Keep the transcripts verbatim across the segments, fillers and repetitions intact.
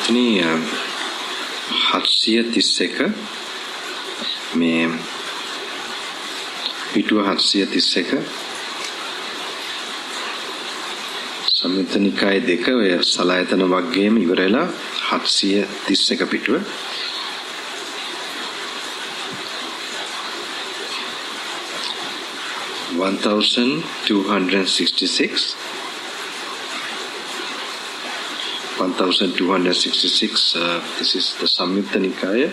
පින්වත්නි හත්සිය තිස් එක මේ පිටුව හත්සිය තිස් එක සම්යුත්ත නිකාය දෙක ඔය සලායතන වර්ගයේම ඉවරලා හත්සිය තිස් එක පිටුව one thousand two hundred sixty-six one thousand two hundred sixty-six uh, this is the Samyutta Nikaya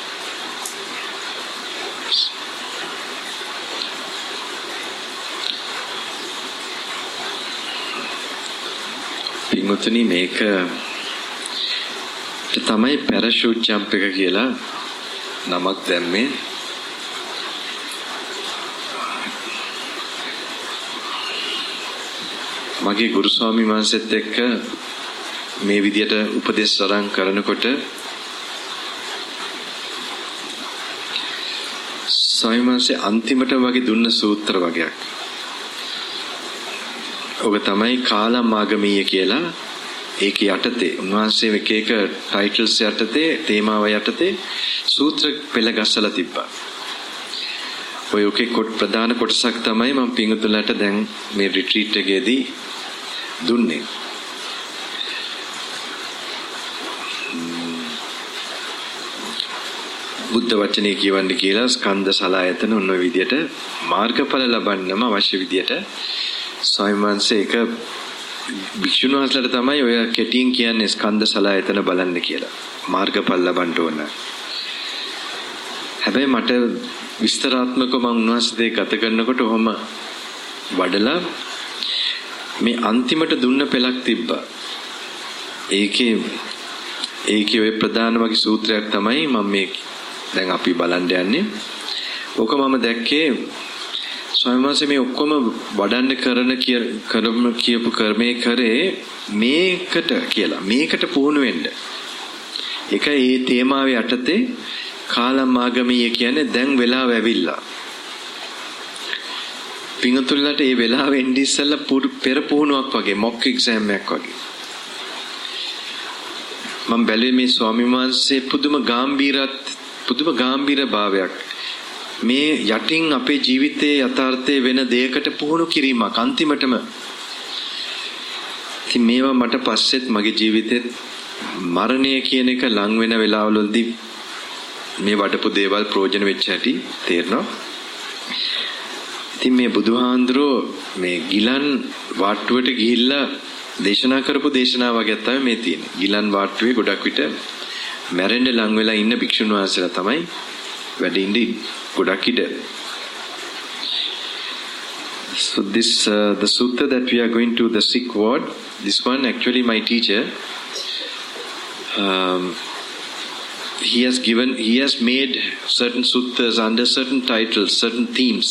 පින්වත්නි මේක තමයි parachute jump එක කියලා නමක් දැම්මේ මගේ ගුරු ස්වාමීන් වහන්සේත් එක්ක මේ විදියට උපදේශ සරන් කරනකොට ස්වාමීන් වහන්සේ අන්තිමට වගේ දුන්න සූත්‍ර වගේක්. ඔබ තමයි කාලමාගමීය කියලා ඒක යටතේ උන්වහන්සේ එක එක ටයිටල්ස් යටතේ තේමාව යටතේ සූත්‍ර පෙළ ගස්සලා තිබ්බා. ඔය ඔකේ කොට ප්‍රධාන කොටසක් තමයි මම පිංගුතුලට දැන් මේ රිට්‍රීට් එකේදී දුන්නේ. බුද්ධ වචනේ කියවන්න කියලා ස්කන්ධ සලායතන ඔන්න ඔය විදියට මාර්ගඵල ලබන්නම අවශ්‍ය විදියට ස්වාමීන් වහන්සේ එක භික්ෂුන් වහන්සේලාට තමයි ඔය කෙටියෙන් කියන්නේ ස්කන්ධ සලායතන බලන්න කියලා. මාර්ගඵල ලබන්න ඕන. හැබැයි මට විස්තරාත්මකව මම උන්වහන්සේ ගත කරනකොට ඔහම වඩලා මේ අන්තිමට දුන්න පෙළක් තිබ්බා. ඒකේ ඒකේ ඔය ප්‍රධාන වගේ සූත්‍රයක් තමයි මම මේ දැන් අපි බලන්න යන්නේ. ඕක මම දැක්කේ ස්වාමීන් වහන්සේ මේ ඔක්කොම වඩන්න කරන කරම කියපු කර්මේ කරේ මේකට කියලා. මේකට පුහුණු වෙන්න. ඒක ඒ තේමාවේ යටතේ කාලමාගමීය කියන්නේ දැන් වෙලාව ඇවිල්ලා. පිංගුතුල්ලට ඒ වෙලාව එන්නේ ඉස්සෙල්ලා පෙර පුහුණුවක් වගේ මොක් එක්සෑම් එකක් වගේ. මම බැලුවේ මේ ස්වාමීන් වහන්සේ පුදුම ගැඹීරත් පුදුම ගැඹීර භාවයක් මේ යටින් අපේ ජීවිතයේ යථාර්ථයේ වෙන දෙයකට පුහුණු කිරීමක් අන්තිමටම. ඉතින් මේවා මට පස්සෙත් මගේ ජීවිතෙත් මරණය කියන එක ලං වෙන වෙලාවවලදී මේ වඩපු දේවල් ප්‍රයෝජන වෙච්ච හැටි තේරෙනවා. ඉතින් මේ බුදුහාඳුරෝ මේ ගිලන් වාට්ටුවට ගිහිල්ලා දේශනා කරපු දේශනාව වගේ තමයි මේ තියෙන්නේ. ගිලන් වාට්ටුවේ ගොඩක් විට මැරෙන්න ලං වෙලා ඉන්න භික්ෂුන් වහන්සේලා තමයි වැඩ ඉන්නේ ගොඩක් ඉඩ. So this uh, the sutta that we are going to the sick ward, this one actually my teacher um, he has given he has made certain suttas under certain titles, certain themes.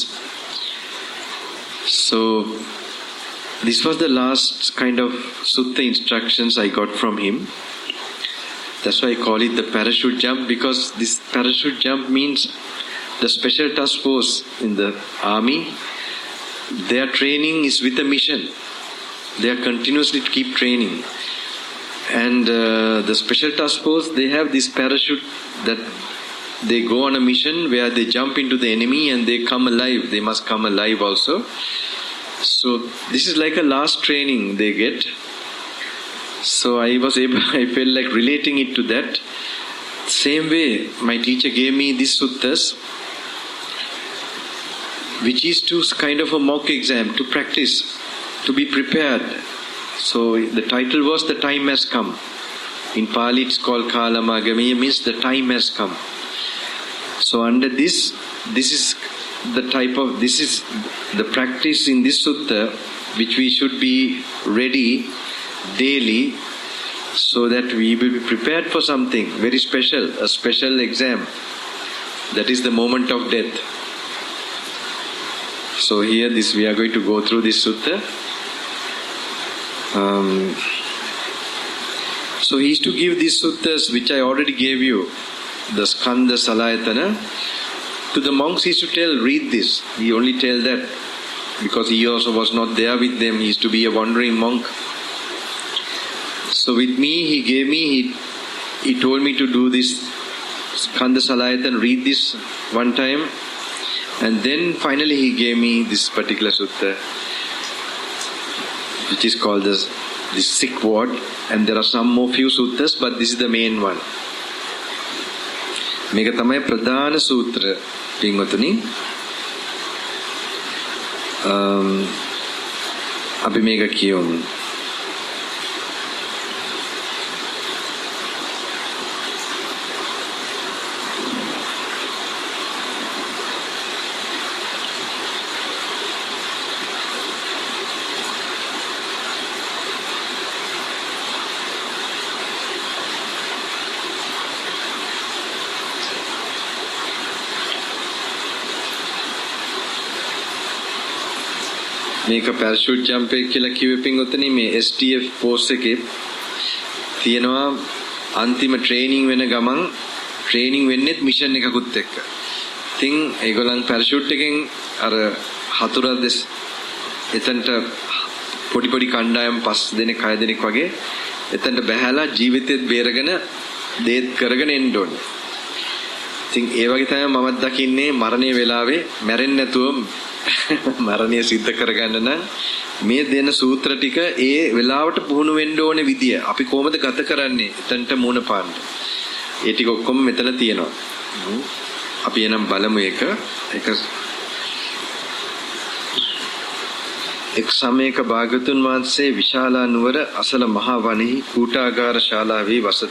So this was the last kind of sutta instructions I got from him. That's why I call it the parachute jump, because this parachute jump means the special task force in the army. Their training is with a mission. They are continuously to keep training. And uh, the special task force, they have this parachute that they go on a mission where they jump into the enemy and they come alive. They must come alive also. So this is like a last training they get. So I was able, I felt like relating it to that. Same way, my teacher gave me these suttas, which is to kind of a mock exam, to practice, to be prepared. So the title was The Time Has Come. In Pali it's called Kalamagamiya, means the time has come. So under this, this is the type of, this is the practice in this sutta, which we should be ready daily, so that we will be prepared for something very special, a special exam. That is the moment of death. So here this we are going to go through this sutta. Um, so he is to give these suttas which I already gave you, the Skandha Salayatana. To the monks he used to tell, read this. He only tell that because he also was not there with them. He used to be a wandering monk. So with me, he gave me, he he told me to do this Skandha Salayatan, read this one time, and then finally he gave me this particular sutta, which is called the, the sick ward, and there are some more few suttas, but this is the main one. මේක තමයි ප්‍රධාන සූත්‍ර පින්වතුනි. අපි මේක කියමු. මේක පැරෂූට් jump එක කියලා කිව්වෙ පින්වතුනි මේ S T F ෆෝස් එකේ තියෙනවා අන්තිම ට්‍රේනින් වෙන ගමන් ට්‍රේනින් වෙන්නේත් මිෂන් එකකුත් එක්ක. ඉතින් ඒගොල්ලන් පැරෂූට් එකෙන් අර හතුරු දෙස් එතනට පොඩි පොඩි කණ්ඩායම් පස් දෙනෙක් හය දෙනෙක් වගේ එතනට බහැලා ජීවිතේත් බේරගෙන දේත් කරගෙන එන්න ඕනේ. ඉතින් ඒ වගේ තමයි මමත් දකින්නේ මරණයේ වෙලාවේ මැරෙන්නේ නැතුව මරණය සිද්ධ කරගන්න නම් මේ දෙන සූත්‍ර ටික ඒ වෙලාවට පුහුණු වෙන්න ඕනේ විදිය. අපි කොහොමද ගත කරන්නේ එතනට මුණ පාන්න. ඒ ටික ඔක්කොම මෙතන තියෙනවා. අපි එනම් බලමු එක. එක එක් සමයක භාගතුන් වහන්සේ විශාලා නුවර අසල මහා වනයේ කූටාගාර ශාලාවේ වසති.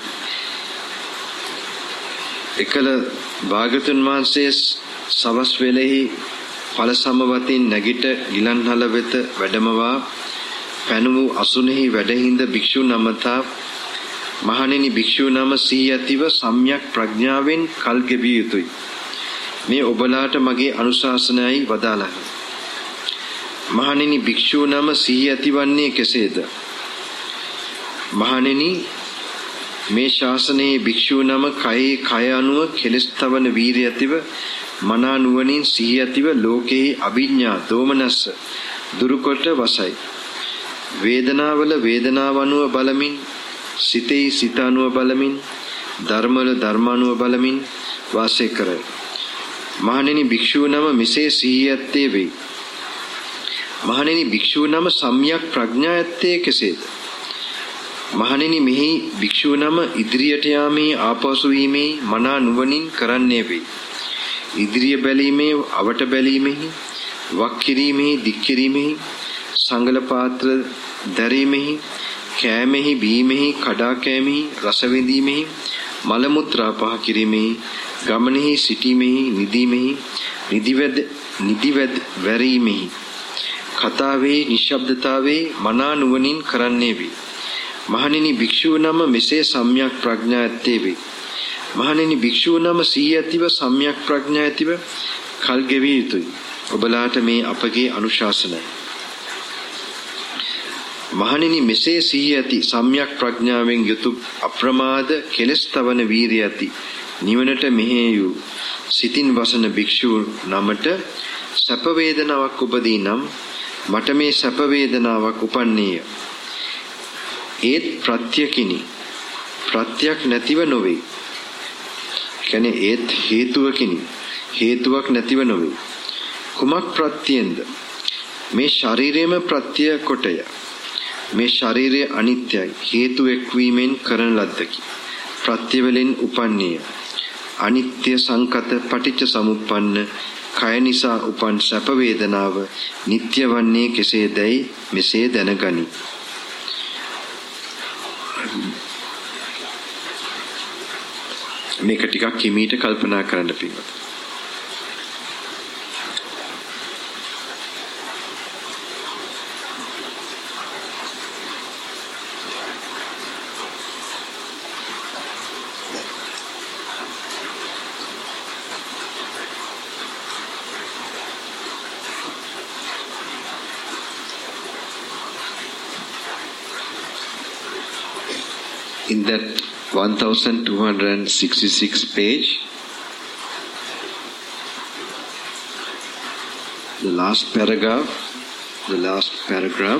එකල භාගතුන් වහන්සේ සවස් වේලෙහි ඵල සමවතින් නැගිට ගිලන්හල වෙත වැඩමවා පැනුමු අසුනේහි වැඩහිඳ භික්ෂු නමතා මහණෙනි භික්ෂු නම සිහි ඇතිව සම්‍යක් ප්‍රඥාවෙන් කල් ගෙවිය යුතුය. මේ ඔබලාට මගේ අනුශාසනයයි වදාළහ. මහණෙනි භික්ෂු නම සිහි ඇතිවන්නේ කෙසේද? මහණෙනි මේ ශාසනයේ භික්ෂු නම කයේ කය අනුව කෙලස් තවන වීරිය ඇතිව මනා නුවණින් සිහි ඇතිව ලෝකේ අභිඥා දෝමනස්ස දුරුකොට වසයි. වේදනාවල වේදනාව අනුව බලමින් සිතේ සිත අනුව බලමින් ධර්මවල ධර්ම අනුව බලමින් වාසය කරයි. මහණෙනි භික්ෂුව නම මෙසේ සිහි ඇත්තේ වෙයි. මහණෙනි භික්ෂුව නම සම්‍යක් ප්‍රඥා ඇත්තේ කෙසේද? මහණෙනි මෙහි භික්ෂුව නම ඉදිරියට යාමේ ආපසු වීමේ මනා නුවණින් කරන්නේ වෙයි. ඉදිරිය බැලීමේ අවට බැලීමෙහි වක් කිරීමෙහි දික් කිරීමෙහි සංගල පාත්‍ර දැරීමෙහි කෑමෙහි බීමෙහි කඩා කෑමෙහි රස විඳීමෙහි මල මුත්‍රා පහ කිරීමෙහි ගමනෙහි සිටීමෙහි නිදීමෙහි නිදිවැද නිදිවැද වැරීමෙහි කතාවේ නිශ්ශබ්දතාවේ මනා නුවණින් කරන්නේ වේ. මහණෙනි භික්ෂුව නම මෙසේ සම්‍යක් ප්‍රඥා ඇත්තේ වේ. මහණෙනි භික්ෂුව නම සිහි ඇතිව සම්‍යක් ප්‍රඥා ඇතිව කල් ගෙවිය යුතුය. ඔබලාට මේ අපගේ අනුශාසනයි. මහණෙනි මෙසේ සිහි ඇති සම්‍යක් ප්‍රඥාවෙන් යුතු අප්‍රමාද කෙලස් තවන වීරිය ඇති නිවනට මෙහෙයු සිතින් වසන භික්ෂුව නමට සැප වේදනාවක් උපදී නම් මට මේ සැප වේදනාවක් උපන්නේය. ඒත් ප්‍රත්‍යකිනි ප්‍රත්‍යක් නැතිව නොවේ. කියන්නේ ඒත් හේතුවකිනි හේතුවක් නැතිව නොවේ. කුමක් ප්‍රත්‍යෙන්ද? මේ ශරීරයේම ප්‍රත්‍ය කොටය. මේ ශරීරය අනිත්‍යයි. හේතු එක්වීමෙන් කරන ලද්දකි. ප්‍රත්‍ය වලින් උපන්නේය. අනිත්‍ය සංකත පටිච්ච සමුප්පන්න කය නිසා උපන් සැප වේදනාව නිට්ටය වන්නේ කෙසේදයි මෙසේ දැනගනි. මේක ටිකක් කිමීට කල්පනා කරන්න පිළිවෙත. In that twelve sixty-six page, the last paragraph, the last paragraph,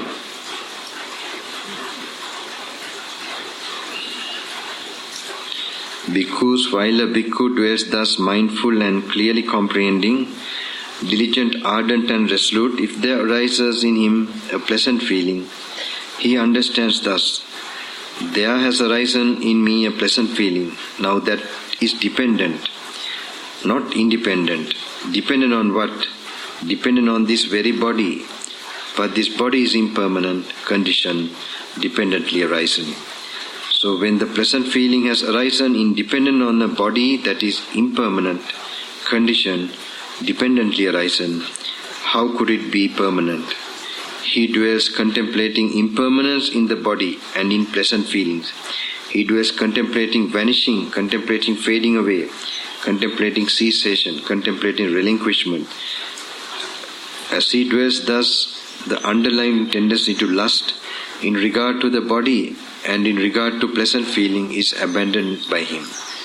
Bhikkhus, while a bhikkhu dwells thus mindful and clearly comprehending, diligent, ardent and resolute, if there arises in him a pleasant feeling, he understands thus, there has arisen in me a pleasant feeling. Now that is dependent, not independent. Dependent on what? Dependent on this very body. But this body is impermanent, conditioned, dependently arising. So when the pleasant feeling has arisen independent on a body that is impermanent, conditioned, dependently arisen, how could it be permanent? He dwells contemplating impermanence in the body and in pleasant feelings. He dwells contemplating vanishing, contemplating fading away, contemplating cessation, contemplating relinquishment. As he dwells thus, the underlying tendency to lust in regard to the body and in regard to pleasant feeling is abandoned by him.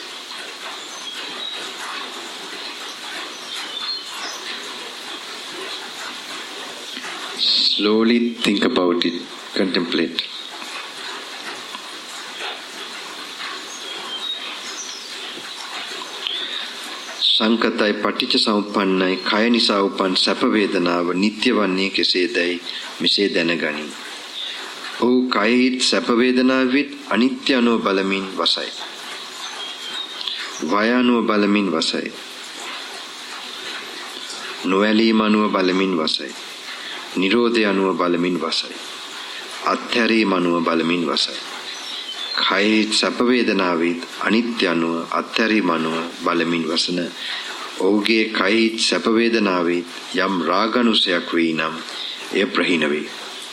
Slowly think about it, contemplate. සංකතයි පටිච්ච සමුප්පන්නයි කය නිසා උපන් සැප වේදනාව නිත්‍ය වන්නේ කෙසේදයි මෙසේ දැනගනි. ඔහු කයෙහි සැප වේදනාවෙත් අනිත්‍ය අනුව බලමින් වසයි. වය අනුව බලමින් වසයි. නොඇලීම අනුව බලමින් වසයි. නිරෝධය අනුව බලමින් වසයි. අත්හැරීම අනුව බලමින් වසයි. කයෙහි සැප වේදනාවෙත් අනිත්‍ය අනුව අත්හැරීම අනුව බලමින් වසන ඔහුගේ කයෙහි සැප වේදනාවෙත් යම් රාගනුසයක් වේ නම් එය ප්‍රහීන වේ.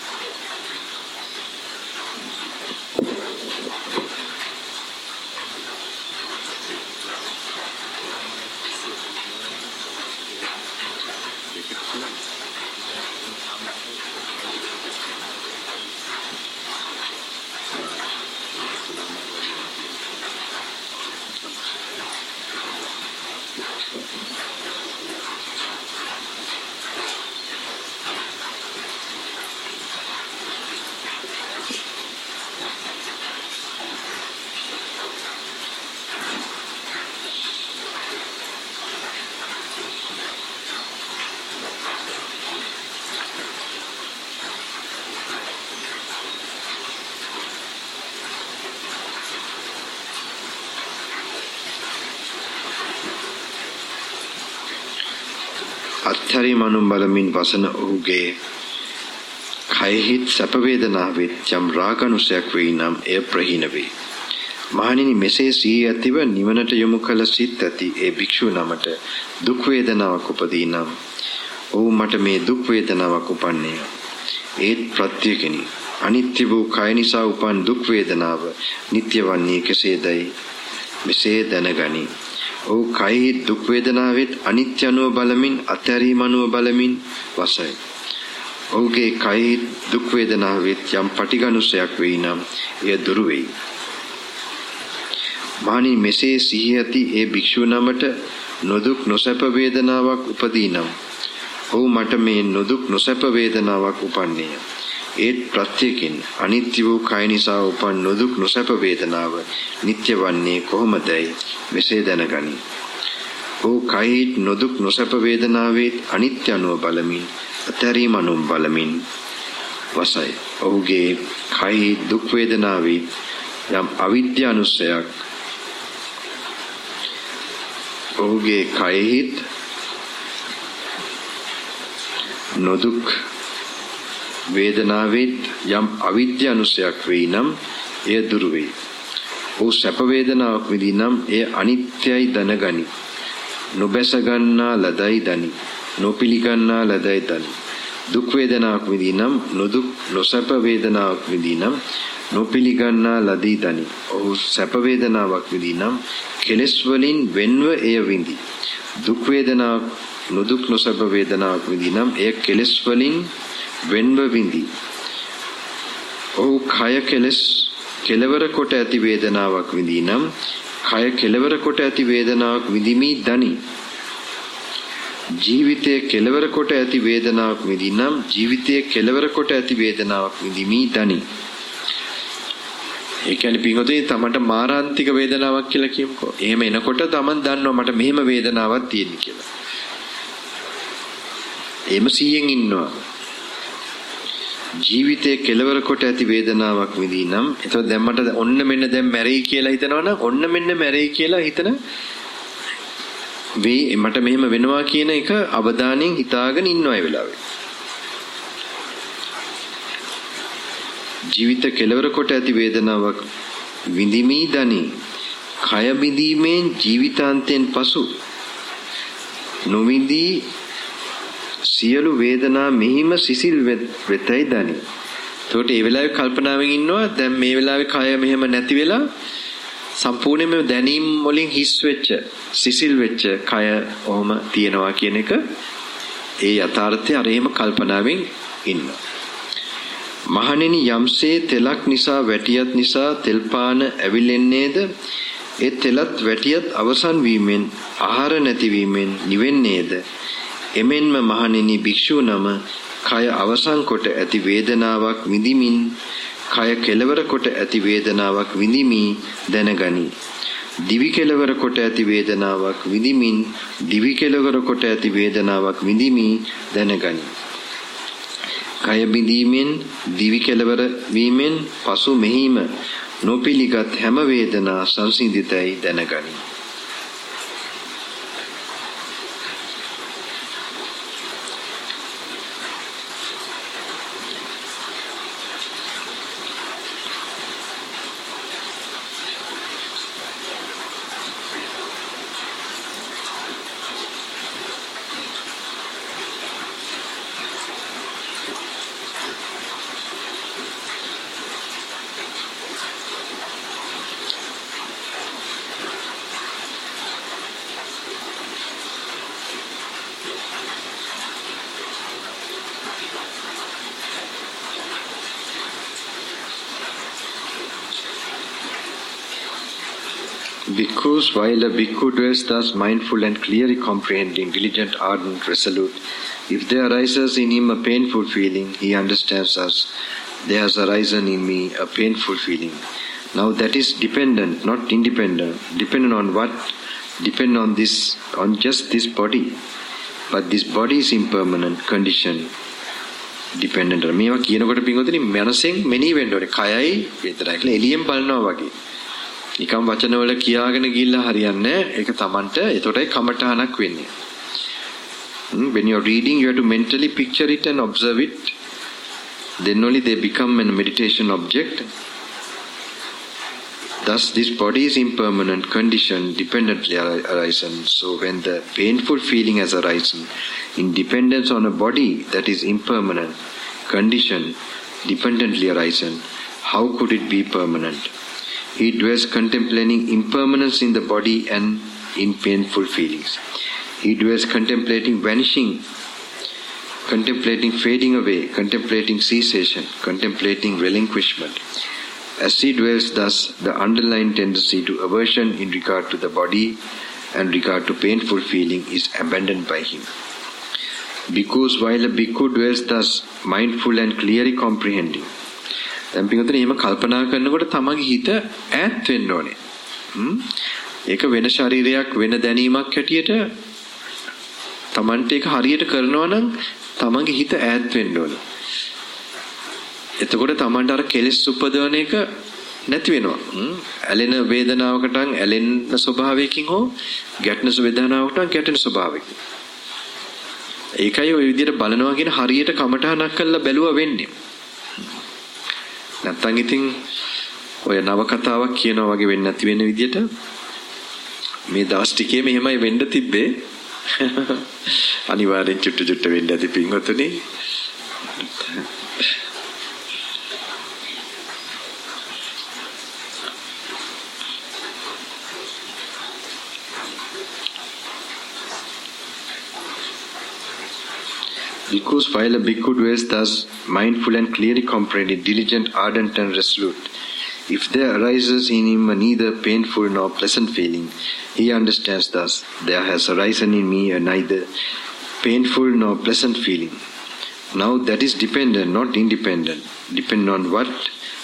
අත්හැරීම අනුව බලමින් වසන ඔහුගේ කයෙහි සැප වේදනාවෙත් යම් රාගනුසයක් වේ නම් එය ප්‍රහීන වේ. මහණෙනි, මෙසේ සිහි ඇතිව නිවනට යොමු කළ සිත් ඇති ඒ භික්ෂුව නමට දුක් වේදනාවක් උපදී නම් ඔහු මට මේ දුක් වේදනාවක් උපන්නේ ඒත් ප්‍රත්‍යකිනි. අනිත්‍ය වූ කය නිසා උපන් දුක් වේදනාව නිට්ටය වන්නේ කෙසේදයි මෙසේ දැනගනි. ඔහු කයෙහි දුක් වේදනාවෙත් අනිත්‍ය අනුව බලමින් අත්හැරීම අනුව බලමින් වසයි. ඔහුගේ කයෙහි දුක් වේදනාවෙත් යම් පටිඝනුසයක් වේ නම් එය දුරු වෙයි. මහණි, මෙසේ සිහි ඇති ඒ භික්ෂුව නමට නොදුක් නොසැප වේදනාවක් උපදී නම් ඔහු මට මේ නොදුක් නොසැප වේදනාවක් උපන්නේය. ඒත් ප්‍රත්‍යකින් අනිත්‍ය වූ කය නිසා උපන් නොදුක් නොසැප වේදනාව නිට්ටය වන්නේ කොහොමදයි මෙසේ දැනගනි. ඔහු කයෙහි නොදුක් නොසැප වේදනාවෙත් අනිත්‍ය අනුව බලමින් අත්හැරීම අනුව බලමින් වසයි. ඔහුගේ කයෙහි දුක් වේදනාවෙත් යම් අවිද්‍යානුසයක් ඔහුගේ කයෙහි නොදුක් වේදනාවෙත් යම් අවිද්‍යානුසයක් වේ නම් එය දුරු වේ. ඔහු සැප වේදනාවක් විඳී නම් එය අනිත්‍යයි දැනගනි. නොබැස ගන්නා ලදයි දනි. නොපිළිගන්නා ලදයි දනි. දුක් වේදනාවක් විඳී නම් නොදුක් නොසැප වේදනාවක් විඳී නම් නොපිළිගන්නා ලදී දනි. ඔහු සැප වේදනාවක් විඳී නම් කෙලෙස් වලින් වෙන්ව එය විඳි. දුක් වේදනාවක් නොදුක් නොසැප වේදනාවක් විඳී නම් එය කෙලෙස් වලින් වෙන්ව විඳි. ඔහු කය කෙලෙස් කෙලවර කොට ඇති වේදනාවක් විඳී නම් කය කෙලවර කොට ඇති වේදනාවක් විඳිමි දනි. ජීවිතයේ කෙලවර කොට ඇති වේදනාවක් විඳී නම් ජීවිතයේ කෙලවර කොට ඇති වේදනාවක් විඳිමි දනි. ඒ කියන්නේ පින්වතුනි තමන්ට මාරාන්තික වේදනාවක් කියලා කියමුකෝ. එහෙම එනකොට තමන් දන්නවා මට මෙහෙම වේදනාවක් තියෙන කියලා. එහෙම සීයෙන් ඉන්නවා. ජීවිතයේ කෙලවර කොට ඇති වේදනාවක් විඳිනම් එතකොට දැන් මට ඔන්න මෙන්න දැන් මැරෙයි කියලා හිතනවනම් ඔන්න මෙන්න මැරෙයි කියලා හිතන වේ මට මෙහෙම වෙනවා කියන එක අවධානයෙන් හිතාගෙන ඉන්නවා ඒ වෙලාවේ. ජීවිත කෙලවර කොට ඇති වේදනාවක් විඳිමි දනි කය බිඳීමෙන් ජීවිතාන්තයෙන් පසු නොවිඳී සියලු වේදනා මෙහිම සිසිල් වෙතයි දනි. එතකොට ඒ වෙලාවේ කල්පනාවෙන් ඉන්නවා දැන් මේ වෙලාවේ කය මෙහෙම නැති වෙලා සම්පූර්ණයෙන්ම දැනීම් වලින් හිස් වෙච්ච සිසිල් වෙච්ච කය ඔහම තියෙනවා කියන එක ඒ යථාර්ථය අර එහෙම කල්පනාවෙන් ඉන්නවා. මහණෙනි යම්සේ තෙලක් නිසා වැටියත් නිසා තෙල් පාන ඇවිලෙන්නේද ඒ තෙලත් වැටියත් අවසන් වීමෙන් ආහාර නැතිවීමෙන් නිවෙන්නේද එමෙන්ම මහණෙනි භික්ෂු නම කය අවසන් කොට ඇති වේදනාවක් විඳිමින් කය කෙලවර කොට ඇති වේදනාවක් විඳිමි දැනගනි. දිවි කෙලවර කොට ඇති වේදනාවක් විඳිමින් දිවි කෙලවර කොට ඇති වේදනාවක් විඳිමි දැනගනි. කය බිඳීමෙන් දිවි කෙලවර වීමෙන් පසු මෙහිම නොපිලිගත් හැම වේදනා සංසිඳිතයි දැනගනි. Bhikkhus, while a bhikkhu dwells thus mindful and clearly comprehending, diligent, ardent, resolute, if there arises in him a painful feeling, he understands us. There has arisen in me a painful feeling. Now that is dependent, not independent. Dependent on what? Depend on this, on just this body. But this body is impermanent, conditioned, dependent. මේවා කියනකොට පින්වතුනි මනසෙන් මෙනී වෙන්න ඕනේ. කයයි වේදනයි කියලා එළියෙන් බලනවා වගේ. නිකම් වචන වල කියාගෙන ගිහිල්ලා හරියන්නේ නැහැ. ඒක Tamanට එතකොටයි කමඨහනක් වෙන්නේ. When you are reading, you have to mentally picture it and observe it. Then only they become a meditation object. Thus, this body is impermanent, conditioned, dependently arisen. So, when the painful feeling has arisen, in dependence on a body that is impermanent, conditioned, dependently arisen, how could it be permanent? He dwells contemplating impermanence in the body and in painful feelings. He dwells contemplating vanishing, contemplating fading away, contemplating cessation, contemplating relinquishment. As he dwells thus, the underlying tendency to aversion in regard to the body and regard to painful feeling is abandoned by him. Because while a bhikkhu dwells thus, mindful and clearly comprehending, දැන් පිටුතේ එහෙම කල්පනා කරනකොට තමගේ හිත ඈත් වෙන්න ඕනේ. හ්ම්. ඒක වෙන ශරීරයක් වෙන දැනීමක් හැටියට තමන්ට ඒක හරියට කරනවා නම් තමගේ හිත ඈත් වෙන්න ඕනේ. එතකොට තමන්ට අර කෙලෙස් උපදවන එක නැති වෙනවා. හ්ම්. ඇලෙන වේදනාවකට ඇලෙන ස්වභාවයකින් හෝ ගැටෙන වේදනාවකට ගැටෙන ස්වභාවයකින්. ඒකයි ওই විදිහට බලනවා කියන හරියට කමටහනක් කරලා බැලුවා වෙන්නේ. නැත්තම් ඉතින් ඔය නව කතාවක් කියනවා වගේ වෙන්නේ නැති වෙන විදියට මේ දවස් ටිකේ මෙහෙමයි වෙන්න තිබ්බේ අනිවාර්යෙන් චුට්ටු චුට්ට වෙන්න ඇති පින්වතුනි. Because while a bhikkhu dwells thus, mindful and clearly comprehending, diligent, ardent and resolute, if there arises in him a neither painful nor pleasant feeling, he understands thus, there has arisen in me a neither painful nor pleasant feeling. Now that is dependent, not independent. Dependent on what?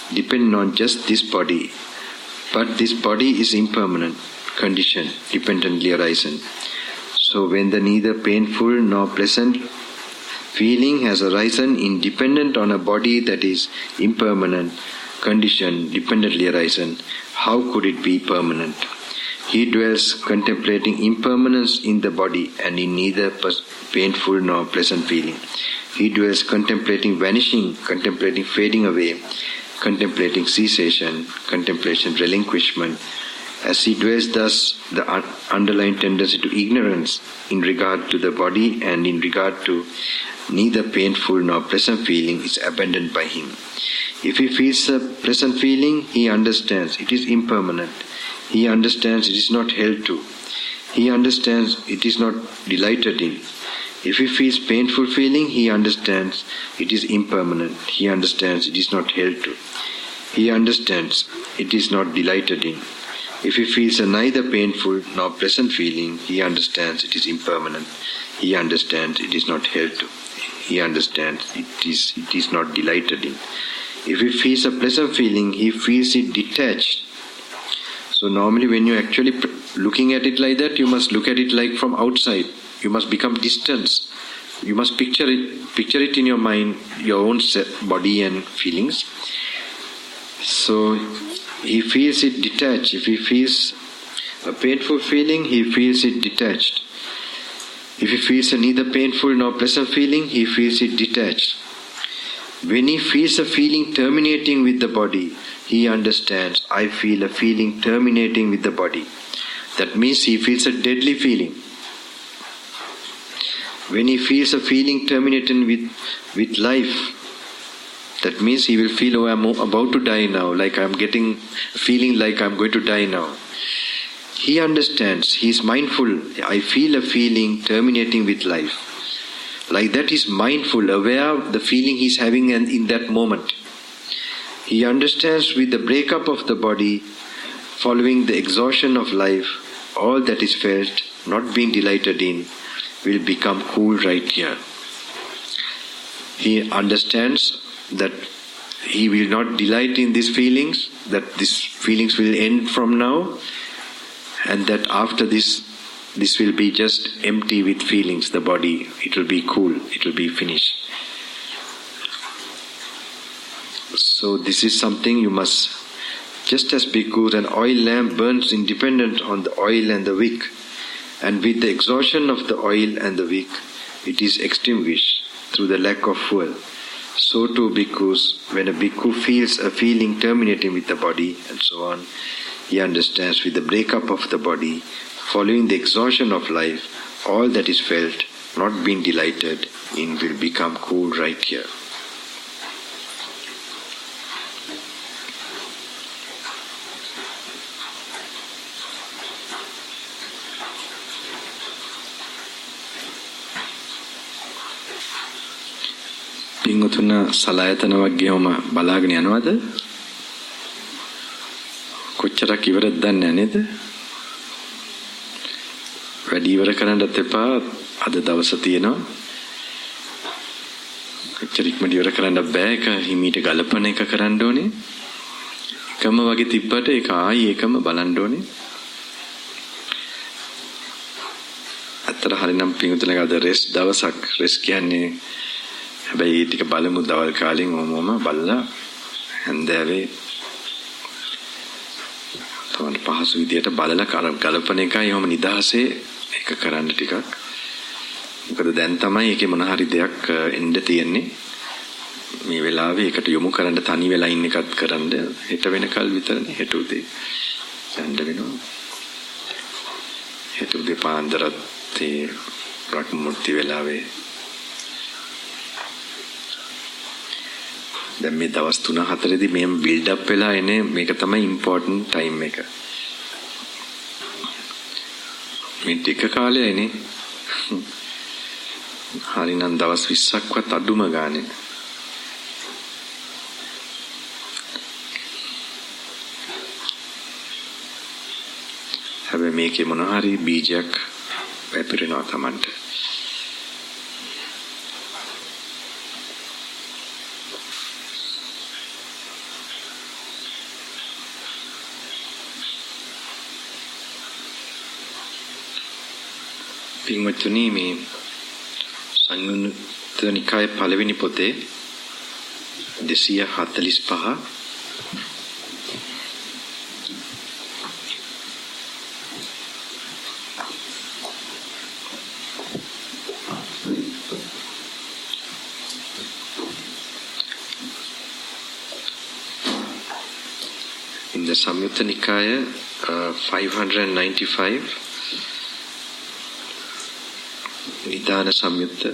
depend on just this body, but this body is impermanent, conditioned, dependently arisen. So when the neither painful nor pleasant feeling has arisen independent on a body that is impermanent, conditioned, dependently arisen, how could it be permanent? He dwells contemplating impermanence in the body and in neither painful nor pleasant feeling. He dwells contemplating vanishing, contemplating fading away, contemplating cessation, contemplation relinquishment. As he dwells thus, the un- underlying tendency to ignorance in regard to the body and in regard to neither painful nor pleasant feeling is abandoned by him. If he feels a pleasant feeling, he understands it is impermanent. He understands it is not held to. He understands it is not delighted in. If he feels painful feeling, he understands it is impermanent. He understands it is not held to. He understands it is not delighted in. If he feels a neither painful nor pleasant feeling, he understands it is impermanent. He understands it is not held to. He understands it is, it is not delighted in. If he feels a pleasant feeling, he feels it detached. So normally when you're actually looking at it like that, you must look at it like from outside. You must become distance. You must picture it, picture it in your mind, your own body and feelings. So he feels it detached. If he feels a painful feeling, he feels it detached. If he feels a neither painful nor pleasant feeling, he feels it detached. When he feels a feeling terminating with the body, he understands, I feel a feeling terminating with the body. That means he feels a deadly feeling. When he feels a feeling terminating with, with life, that means he will feel, oh, I'm about to die now, like I'm getting a feeling like I'm going to die now. He understands, he is mindful, I feel a feeling terminating with life. Like that he is mindful, aware of the feeling he is having in that moment. He understands with the breakup of the body, following the exhaustion of life, all that is felt, not being delighted in, will become cool right here. He understands that he will not delight in these feelings, that these feelings will end from now, and that after this, this will be just empty with feelings, the body. It will be cool, it will be finished. So this is something you must, just as bhikkhus, an oil lamp burns independent on the oil and the wick, and with the exhaustion of the oil and the wick, it is extinguished through the lack of fuel. So too bhikkhus, when a bhikkhu feels a feeling terminating with the body and so on, he understands with the breakup of the body, following the exhaustion of life, all that is felt, not being delighted in, will become cool right here. පින්වතුන සලායතන වගේම බලාගෙන යනවද? කොච්චරක් ඉවරද දන්නේ නේද? වැඩි ඉවර කරන්නත් එපා. අද දවස තියෙනවා. කොච්චර ඉක්මනට ඉවර කරන්න බෑ. ඒක හිමීට ගලපන එක කරන්න ඕනේ. එකම වගේ තිබ්බට ඒක ආයි එකම බලන්න ඕනේ. අතර හරිනම් පින්වතුනගේ අද රෙස් දවසක්. රෙස් කියන්නේ හැබැයි ටික බලමු දවල් කාලෙන් ඕමම බලලා හන්දෑවේ තමයි පහසු විදියට බලලා ගලපන එකයි ඔහම නිදහසේ ඒක කරන්න ටිකක්. මොකද දැන් තමයි ඒකේ මොන හරි දෙයක් එන්න තියෙන්නේ. මේ වෙලාවේ ඒකට යොමු කරන්න තනි වෙලා ඉන්න එකත් කරන්න හෙට වෙනකල් විතරනේ. හෙට උදේ යන්න වෙනවා. හෙට උදේ පාන්දරත් ඒ රක්මුත්ති වෙලාවේ දැන් මේ දවස් තුන හතරේදී මේ බිල්ඩ් අප් වෙලා එන්නේ මේක තමයි ඉම්පෝටන්ට් ටයිම් එක. මේ ටික කාලයනේ. හරිනම් දවස් විස්සක්වත් අඩුම ගානේ. හැබැයි මේකේ මොන හරි බීජයක් වැපිරෙනවා Tamanට. පින්වත්නි මේ සංයුත්ත නිකායේ පළවෙනි පොතේ දෙසිය හතළිස් පහ in the Samyutta Nikaya uh, five hundred ninety-five Nidana Samyutta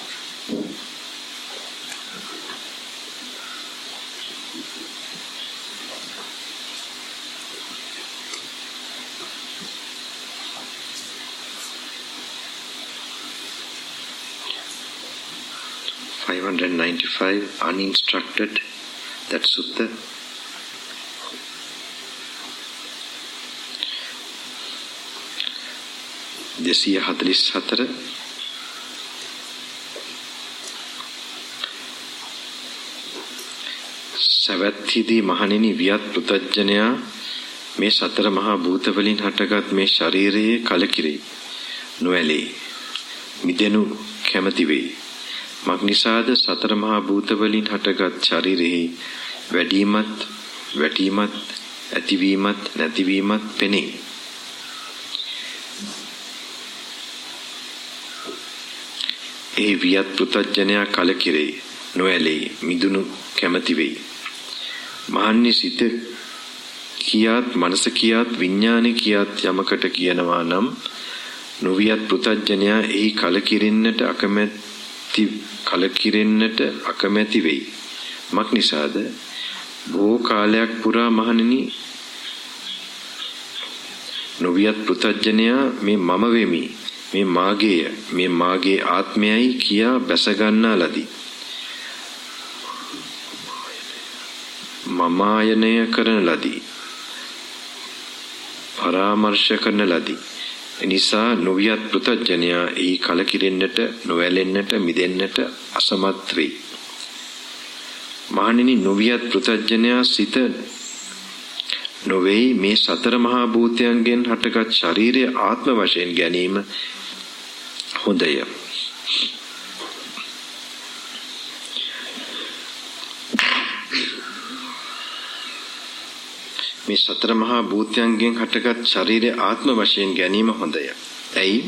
five hundred ninety-five uninstructed, that sutta. දෙසිය හතළිස් හතර සවැත්හිදී මහණෙනි වියත් පෘතජ්ජනයා මේ සතර මහා භූත වලින් හටගත් මේ ශරීරයේ කලකිරේ නොඇලේ මිදෙනු කැමැති වෙයි මග්නිසාද සතර මහා භූත වලින් හටගත් ශරීරෙහි වැඩිමත් වැටීමත් ඇතිවීමත් නැතිවීමත් පෙනේ ඒ වියත් පෘතජ්ජනයා කලකිරේ නොඇලේ මිදුණු කැමැති වෙයි මහන්නේ සිත කියාත් මනස කියාත් විඥානෙ කියාත් යමකට කියනවා නම් නොවියත් පෘතජ්ජනයා එහි කලකිරෙන්නට අකමැති කලකිරෙන්නට අකමැති වෙයි මක්නිසාද බොහෝ කාලයක් පුරා මහණෙනි නොවියත් පෘතජ්ජනයා මේ මම වෙමි මේ මාගේය මේ මාගේ ආත්මයයි කියා බැස ගන්නා ලදී මමායනය කරන ලදී පරාමර්ශ කරන ලදී එනිසා නොවියත් පෘතජ්ජනයා එහි කලකිරෙන්නට නොවැළෙන්නට මිදෙන්නට අසමත් වේ මහණෙනි නොවියත් පෘතජ්ජනයා සිත නොවේ මේ සතර මහා භූතයන්ගෙන් හටගත් ශරීරය ආත්ම වශයෙන් ගැනීම හොඳය මේ සතර මහා භූතයන්ගෙන් හටගත් ශරීරය ආත්ම වශයෙන් ගැනීම හොඳය. ඇයි?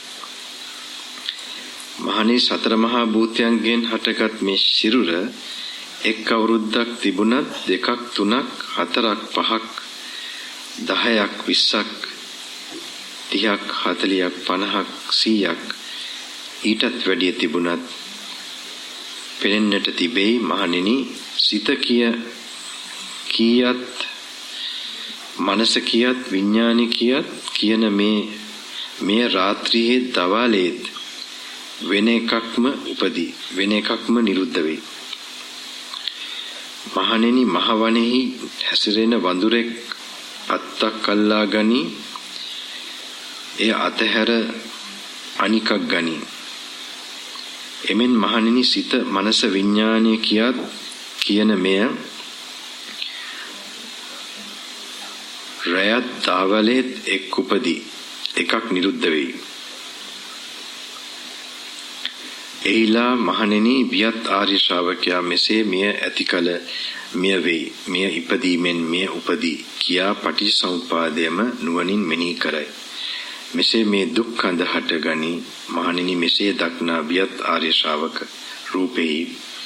මහණේ සතර මහා භූතයන්ගෙන් හටගත් මේ සිරුර එක් අවුරුද්දක් තිබුණත් දෙකක් තුනක් හතරක් පහක් දහයක් විස්සක් තිහක් හතළියක් පනහක් සීයක් ඊටත් වැඩිය තිබුණත් පෙනෙන්නට තිබෙයි මහණෙනි සිත කිය කීයත් මනස කියත් විඥානි කියත් කියන මේ මේ රාත්‍රියේ දවාලේත් වෙන එකක්ම උපදී වෙන එකක්ම නිරුද්ධ වෙයි මහණෙනි මහවණෙහි හැසිරෙන වඳුරෙක් අත්තක් අල්ලා ගනි එය අතහැර අනිකක් ගනි එමෙන් මහණෙනි සිත මනස විඥානය කියාත් කියන මෙය රයත් දාවලේත් එක් උපදී එකක් නිරුද්ධ වෙයි එයිලා මහණෙනි වියත් ආර්ය ශ්‍රාවකයා මෙසේ මෙය ඇතිකල මෙය වේ මෙය ඉපදීමෙන් මෙය උපදී කියා පටිච්චසමුප්පාදයම නුවණින් මෙනෙහි කරයි මෙසේ මේ දුක්ඛඳ හටගනි මහණෙනි මෙසේ දක්නා වියත් ආර්ය ශ්‍රාවක රූපෙහි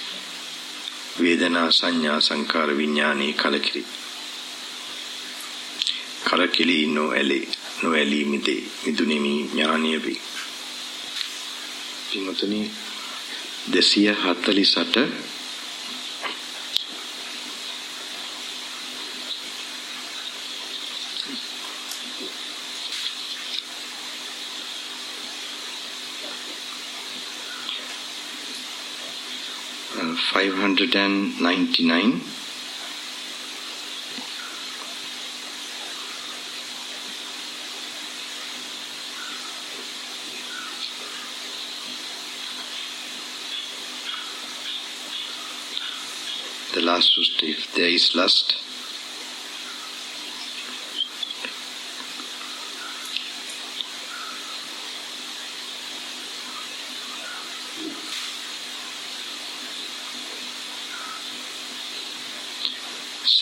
වේදනා සංඥා සංකාර විඥානේ කලකිරි කලකිලි නොඇලේ නොඇලී මිදේ මිදුනිමි ඥානිය වේ පින්වතුනි දෙසිය හතළිස් අට five hundred ninety-nine the last sutta, if there is lust,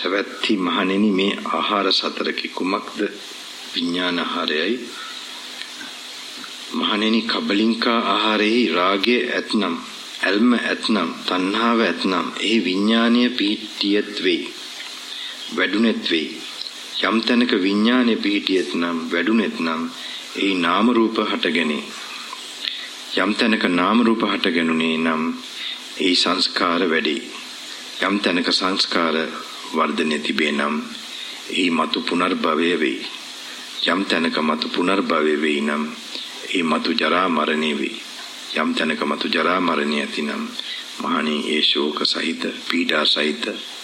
සවැත්ති මහණෙනි මේ ආහාර සතරකි කුමක්ද විඥාන ආහාරයයි මහණෙනි කබලින්කා ආහාරෙහි රාගය ඇතනම් ඇල්ම ඇතනම් තණ්හාව ඇතනම් එහි විඥානීය පීඨියත් වෙයි වැඩුණෙත් වෙයි යම් තැනක විඥානීය පීඨියත් නම් වැඩුණෙත් නම් එහි නාම රූප හටගැනේ යම් තැනක නාම රූප හටගැනුනේ නම් එහි සංස්කාර වැඩි යම් තැනක සංස්කාර වර්ධනය තිබේ නම් එහි මතු පුනර්භවය වෙයි යම් තැනක මතු පුනර්භවය වෙයි නම් එහි මතු ජරා මරණය වෙයි යම් තැනක මතු ජරා මරණය ඇතිනම් මහණී ඒ ශෝක සහිත පීඩා සහිත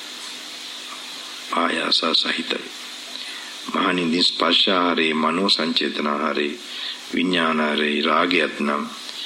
ආයාස සහිත මහණී දිස් ස්පර්ශාහාරේ මනෝ සංචේතනාහාරේ විඥානාහාරේ රාගයත් නම්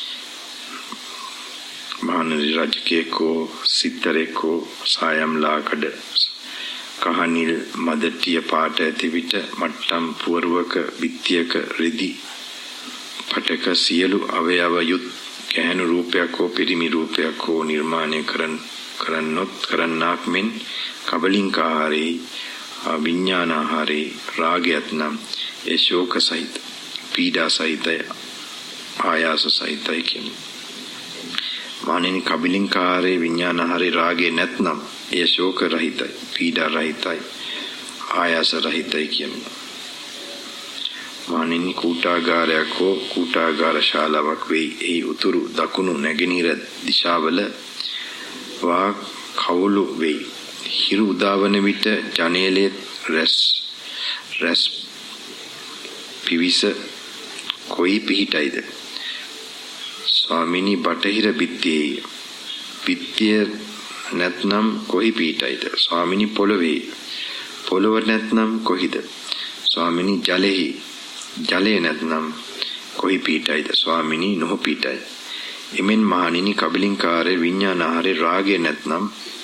මහණී රජකේකෝ සිත්තරේකෝ සායම් ලාකඩ කහනිල් මදටිය පාට ඇති විට මට්ටම් පුවරුවක බිත්තියක රෙදි පටක සියලු අවයව යුත් කැහැණු රූපයක් හෝ පිරිමි රූපයක් හෝ නිර්මාණය කරන් කරන්නොත් කරන්නාක් මෙන් කබලින්කාහාරේ විඥානාහාරේ රාගයත් නම් ඒ ශෝක සහිත පීඩා සහිතයි ආයාස සහිතයි කියන්නේ මහණෙනි කබලින්කාහාරේ විඥානාහාරේ රාගේ නැත්නම් ඒ ශෝක රහිතයි පීඩා රහිතයි ආයාස රහිතයි කියන්නේ මහණෙනි කූටාගාරයක් හෝ කූටාගාර ශාලාවක් වෙයි ඒ උතුරු දකුණු නැගෙනහිර දිශාවල වා කවුළු වෙයි හිරු උදාවන විට ජනේලයේ රැස් රැස් පිවිස කොයි පිහිටයිද ස්වාමිනී බටහිර බිත්තියේ බිත්තිය නැත්නම් කොහි පිහිටයිද ස්වාමිනී පොළවේ පොළව නැත්නම් කොහිද ස්වාමිනී ජලෙහි ජලය නැත්නම් කොහි පිහිටයිද ස්වාමිනී නොහ පිහිටයි එමෙන් මහණෙනි කබලින්කාරේ විඥානාහාරේ රාගය නැත්නම්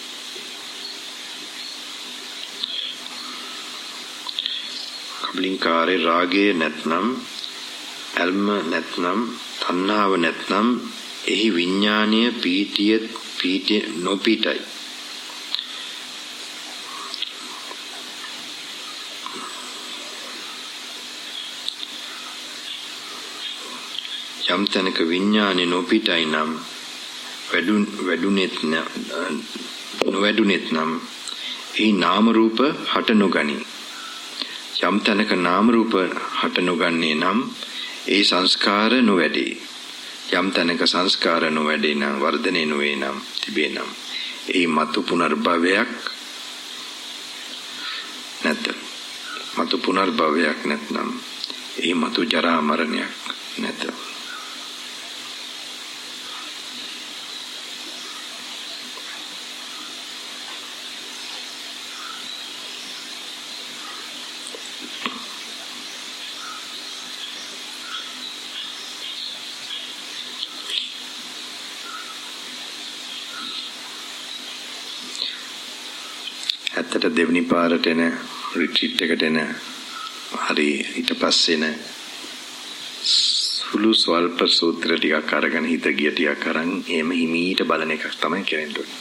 කබලින්කාරේ රාගය නැත්නම් අල්ම නැත්නම් තණ්හාව නැත්නම් එහි විඥානීය පීඨිය පීඨිය නොපීඨයි යම් තැනක විඥානේ නොපීඨයි නම් වැඩුන් වැඩුනෙත් නොවැඩුනෙත් නම් එහි නාම රූප හට නොගනී යම් තැනක නාම රූප හට නොගන්නේ නම් ඒ සංස්කාර නොවැඩේ යම් තැනක සංස්කාර නොවැඩේ නම් වර්ධනය නොවේ නම් තිබේ නම් ඒ මතු පුනර්භවයක් නැත මතු පුනර්භවයක් නැත්නම් ඒ මතු ජරා මරණයක් නැත ඇත්තට දෙවෙනි පාරට එන රිට්‍රීට් එකට එන හරි ඊට පස්සේ එන සුළු ස්වල්ප සූත්‍ර ටිකක් අරගෙන හිත ගිය ටිකක් අරන් එහෙම හිමීට බලන එකක් තමයි කරන්න ඕනේ.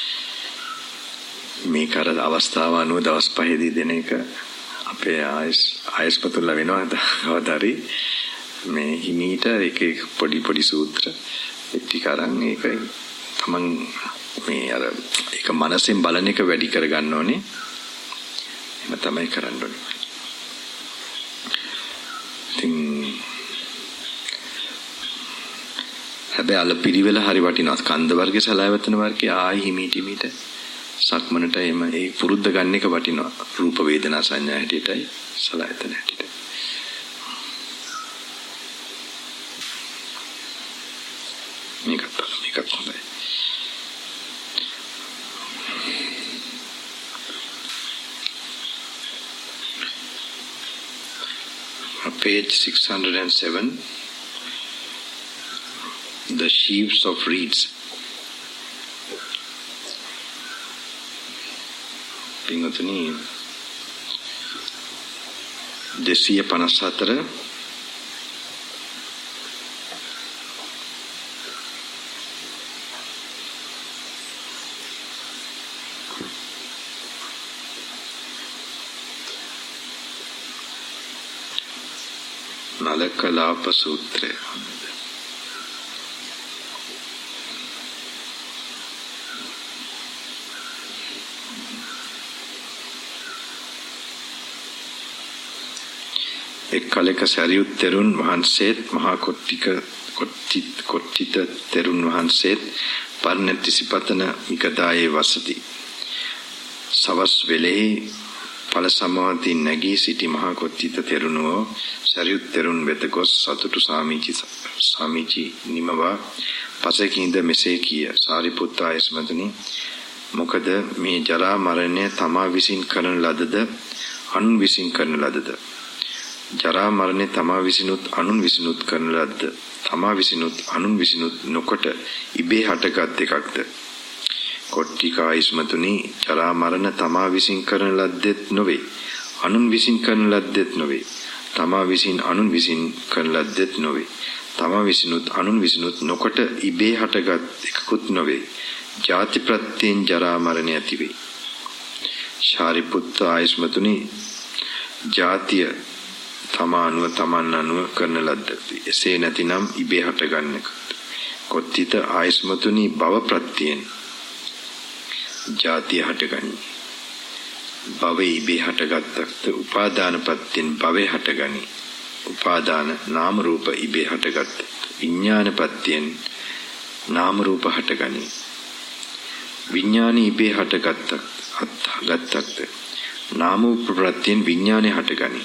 මේක අර අවස්ථාව අනුව දවස් පහේදී දෙන එක අපේ ආයස් ආයස්පතුල්ලා වෙනවා කවදාරි මේ හිමීට එක එක පොඩි පොඩි සූත්‍ර ටික අරන් ඒක තමන් මේ අර ඒක මනසෙන් බලන එක වැඩි කර ගන්න ඕනේ. එහෙම තමයි කරන්න ඕනේ. ඉතින් හැබැයි අල පිළිවෙල හරි වටිනවා. කන්ද වර්ගයේ සලආයතන වර්ගයේ ආයි හිමීට හිමීට සක්මනට එම ඒ පුරුද්ද ගන්න එක වටිනවා. රූප වේදනා සංඥා හැටියටයි සලආයතන හැටියට. මේකත් මේකත් හොඳයි. Page six hundred seven, the sheaves of reeds. පින්වතුනි දෙසිය පනස් හතර නලකලාප සූත්‍රය. එක් කලක සරියුත් තෙරුන් වහන්සේත් මහා කොට්ටික කොට්ටිත කොට්ටිත තෙරුන් වහන්සේත් පර්ණතිසිපතන මිකදායේ වසති. සවස් වෙලෙහි ඵල සමාධි නැගී සිටි මහා කොට්ටිත තෙරුණෝ සරියුත් තෙරුන් වෙත ගොස් සතුටු සාමිචි සාමිචි නිමවා පසකින්ද මෙසේ කිය. සාරිපුත්ත ආයස්මතුනි, මොකද මේ ජරා මරණය තමා විසින් කරන ලදද අනුන් විසින් කරන ලදද? ජරා මරණය තමා විසිනුත් අනුන් විසිනුත් කරන ලද්ද තමා විසිනුත් අනුන් විසිනුත් නොකොට ඉබේ හටගත් එකක්ද? කොට්ටිකා ඉස්මතුනි, ජරා මරණ තමා විසින් කරන ලද්දෙත් නොවේ, අනුන් විසින් කරන ලද්දෙත් නොවේ, තමා විසින් අනුන් විසින් කරන ලද්දෙත් නොවේ, තමා විසිනුත් අනුන් විසිනුත් නොකොට ඉබේ හටගත් එකකුත් නොවේ. ජාති ප්‍රත්‍යයෙන් ජරා මරණය ඇති වේ. ශාරිපුත්ත ආයස්මතුනි, ජාතිය තමා අනුව තමන් අනුව කරන ලද්දකි. එසේ නැතිනම් ඉබේ හටගන්නක. කොත්තිත ආයස්මතුනි, භව ප්‍රත්‍යයෙන් ජාතිය හටගනී. භවය ඉබේ හටගත්තක්ද උපාදාන ප්‍රත්‍යයෙන් භවය හටගනී. උපාදාන නාම රූප ඉබේ හටගත්. විඥාන ප්‍රත්‍යයෙන් නාම රූප හටගනී. විඥානි ඉබේ හටගත්තක් හටගත්තක්ද නාම රූප ප්‍රත්‍යයෙන් විඥානය හටගනී.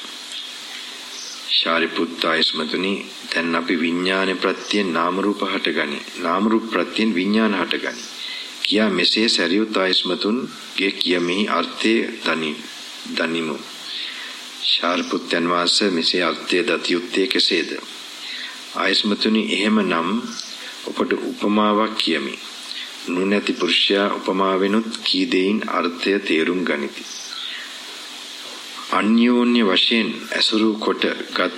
ශාරිපුත්ත ආයස්මතුනි, දැන් අපි විඥාන ප්‍රත්‍යයෙන් නාම රූප හටගනි, නාම රූප ප්‍රත්‍යයෙන් විඥාන හටගනි කියා මෙසේ සරියුත් ආයස්මතුන්ගේ කියමෙහි අර්ථය දනි දනිමු. ශාරිපුත්තයන් වහන්සේ මෙසේ අර්ථය දත යුත්තේ කෙසේද? ආයස්මතුනි, එහෙමනම් ඔබට උපමාවක් කියමි. නුනැති පුරුෂයා උපමාවෙනුත් කී දෙයින් අර්ථය තේරුම් ගනිති. අන්‍යෝන්‍ය වශයෙන් ඇසුරු කොට ගත්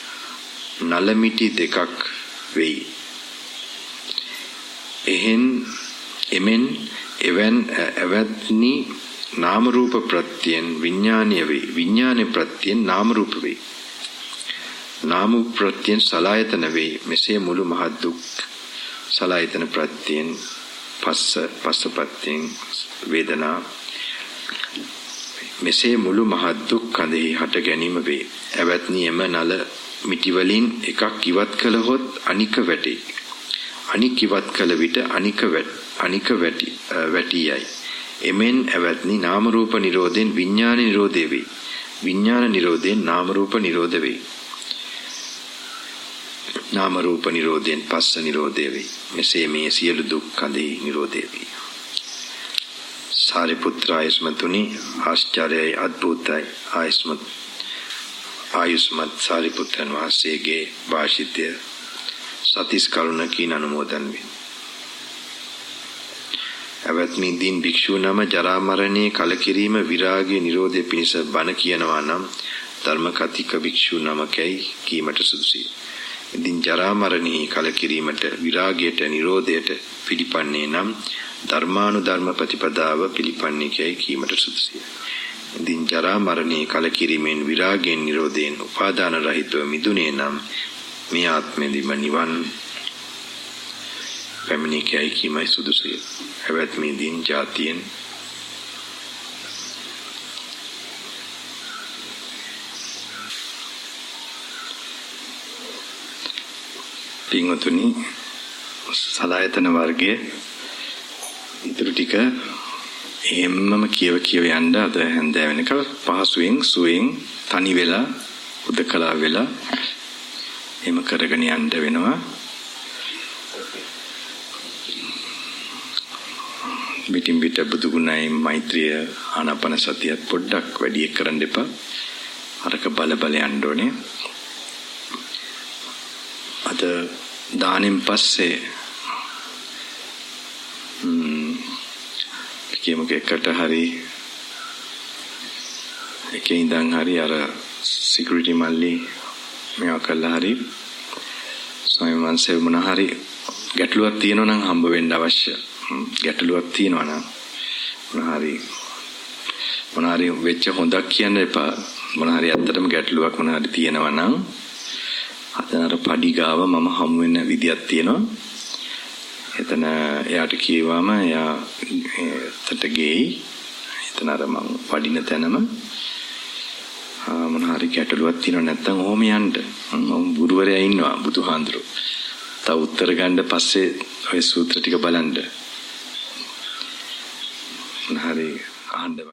නලමිටි දෙකක් වෙයි. එහෙන් එමෙන් එවන් එවත්නි නාම රූප ප්‍රත්‍යයෙන් විඥානීය වේ. විඥාන ප්‍රත්‍යයෙන් නාම රූප වේ. නාම ප්‍රත්‍යයෙන් සලආයතන වේ. මෙසේ මුළු මහත් දුක් සලආයතන ප්‍රත්‍යයෙන් පස්ස පස්ස ප්‍රත්‍යයෙන් වේදනා මෙසේ මුළු මහත් දුක් කඳෙහි හට ගැනීම වේ. එවත්නි එම නල මිටි වලින් එකක් ඉවත් කළහොත් අනික වැටේ. අනික ඉවත් කළ විට අනික අනික වැටි වැටියයි. එමෙන් එවත්නි නාම රූප නිරෝධෙන් විඥාන නිරෝධය වේ. විඥාන නිරෝධෙන් නාම රූප නිරෝධ වේ. නාම රූප නිරෝධෙන් පස්ස නිරෝධය වේ. මෙසේ මේ සියලු දුක් කඳෙහි නිරෝධය වේ. සාරිපුත්‍ර ආයස්මතුනි, ආශ්චර්යයි අද්භූතයි ආයස්මත් ආයුෂ්මත් සාරිපුත්‍රයන් වහන්සේගේ වාසිතය සතිස් කරුණකින් අනුමෝදන් වේ. එවත්නි දින් භික්ෂු නම ජරා මරණේ කලකිරීම විරාගයේ නිරෝධය පිණිස බණ කියනවා නම් ධර්ම කතික භික්ෂු නමකයි කීමට සුදුසුයි. ඉදින් ජරා මරණේ කලකිරීමට විරාගයට නිරෝධයට පිළිපන්නේ නම් ධර්මානුධර්ම ප්‍රතිපදාව පිළිපන්නේ කයි කීමට සුදුසුයි. ඉදින් ජරා මරණේ කලකිරීමෙන් විරාගයෙන් නිරෝධයෙන් උපාදාන රහිතව මිදුනේ නම් මේ ආත්මෙදිම නිවන් පැමිණි කයි කීමයි සුදුසුයි. හැබැයි මේ දින් જાතියෙන් පින්වතුනි, සලායතන වර්ගයේ ඉතුරු ටික එහෙම්මම කියව කියව යන්න අද හැන්දෑ වෙනකල් පහසුවෙන් සුවෙන් තනි වෙලා උදකලා වෙලා එහෙම කරගෙන යන්න වෙනවා. පිටින් පිට බුදු ගුණයි මෛත්‍රිය ආනාපාන සතියත් පොඩ්ඩක් වැඩි කරන්න එපා. අරක බල බල යන්න ඕනේ. අද දානෙන් පස්සේ කියමුක එකට හරි එකේ ඉඳන් හරි අර සිකියුරිටි මල්ලි මේවා කළා හරි ස්වාමීන් වහන්සේ මොන හරි ගැටලුවක් තියෙනවා නම් හම්බ වෙන්න අවශ්‍ය. ගැටලුවක් තියෙනවා නම් මොන හරි මොන හරි වෙච්ච හොඳක් කියන්න එපා. මොන හරි ඇත්තටම ගැටලුවක් මොන හරි තියෙනවා නම් අතන අර පඩිගාව මම හමු වෙන විදියක් තියෙනවා. එතන එයාට කියවම එයා එතට ගෙයි. එතන අර මම පඩින තැනම මොන හරි ගැටලුවක් තියෙනව නැත්නම් ඔහොම යන්න. මම ගුරුවරයා ඉන්නවා බුදුහාඳුරු. තව උත්තර ගන්න පස්සේ ඔය සූත්‍ර ටික බලන්න. මොන හරි අහන්න